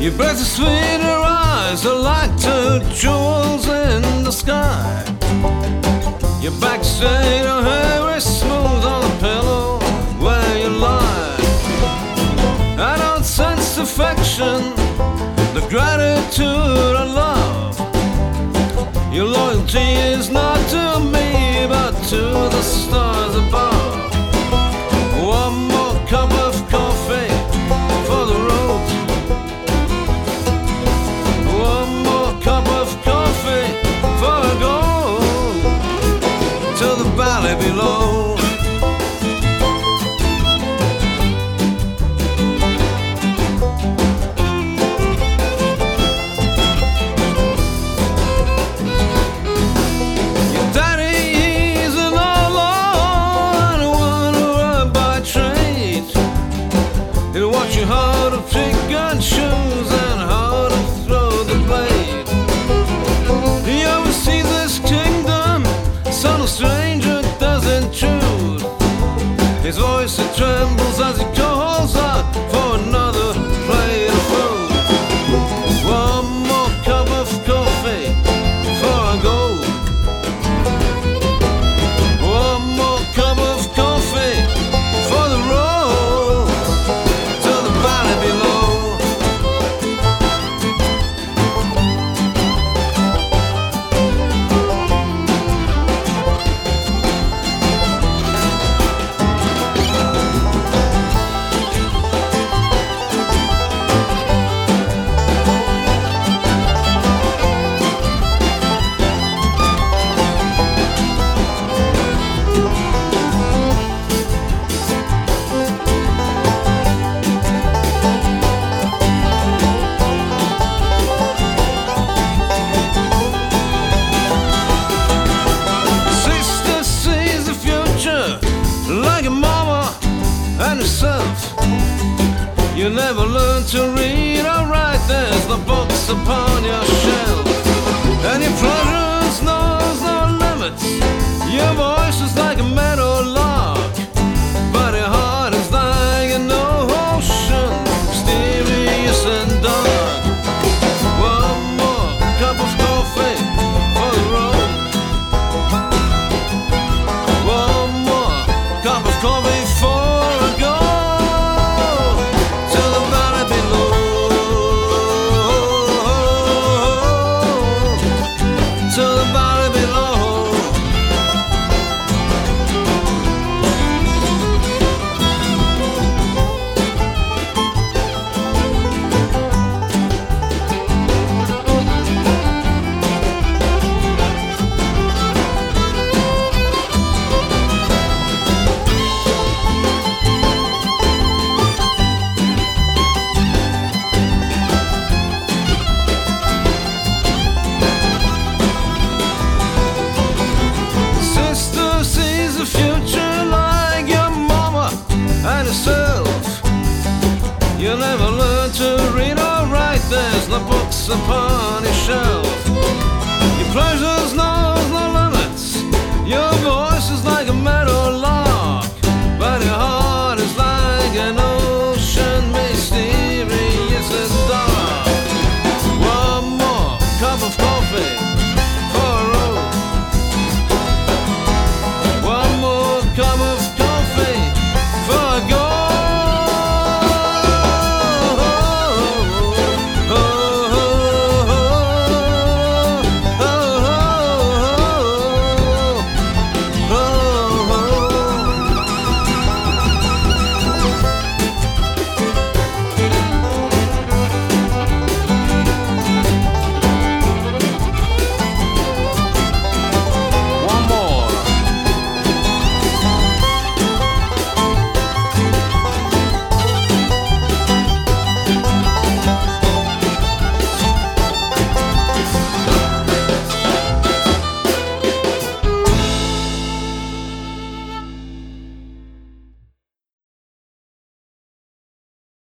Your breath is sweet, your eyes are like two jewels in the sky. Your back straight, your hair is smooth on the pillow where you lie. I don't sense affection, the gratitude and love. Your loyalty is not to me, but to the stars above. One more cup of coffee for the road. One more cup of coffee for a go to the valley below. How to pick and choose and how to throw the blade. You ever see this kingdom? Son of stranger doesn't choose. His voice it trembles as he calls out for another plate of food. One more cup of coffee before I go. One more cup of coffee for the road. Like a mama and herself, you never learn to read or write. There's the books upon your shelf, and your pleasures knows no limits. Your voice is like a meadow lark, but your heart is like an ocean, mysterious and dark. One more cup of coffee for the road. Cup of coffee for a go to the valley below. To the valley below. You never learn to read or write. There's the books upon